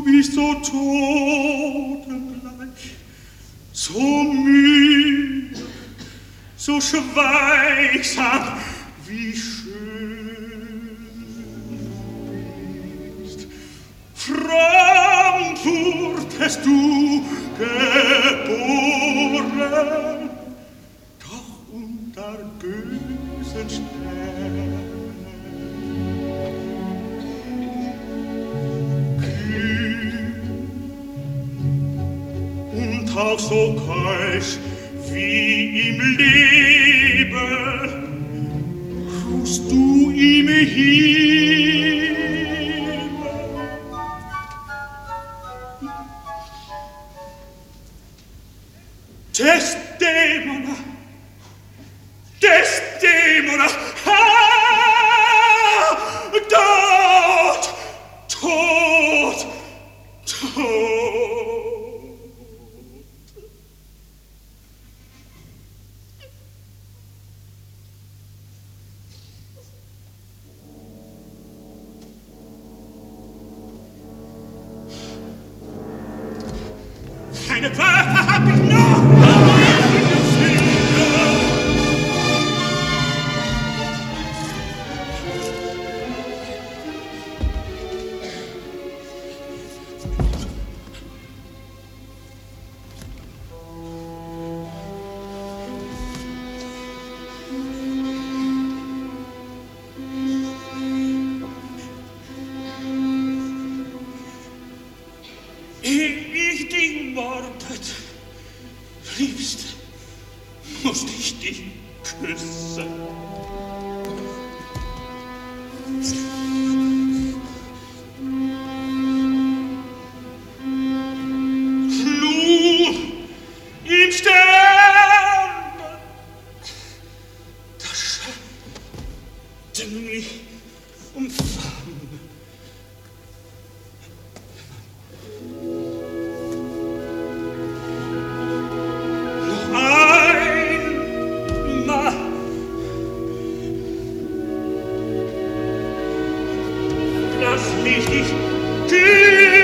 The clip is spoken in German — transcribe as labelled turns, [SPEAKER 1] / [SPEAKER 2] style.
[SPEAKER 1] bist so totenbleich, so müde, so schweigsam, wie schön du bist. Frankfurt hast du geboren, doch unter bösen Sternen. Und auch so keusch wie im Leben ruhst du im Himmel. Desdemona, Desdemona, dort, tot, tot. Keine Wörter hab ich noch! Ich dich mordet, liebst, musst ich dich küssen. Flug im Stern, das Schatten mich umfangen. Lass mich dich küssen.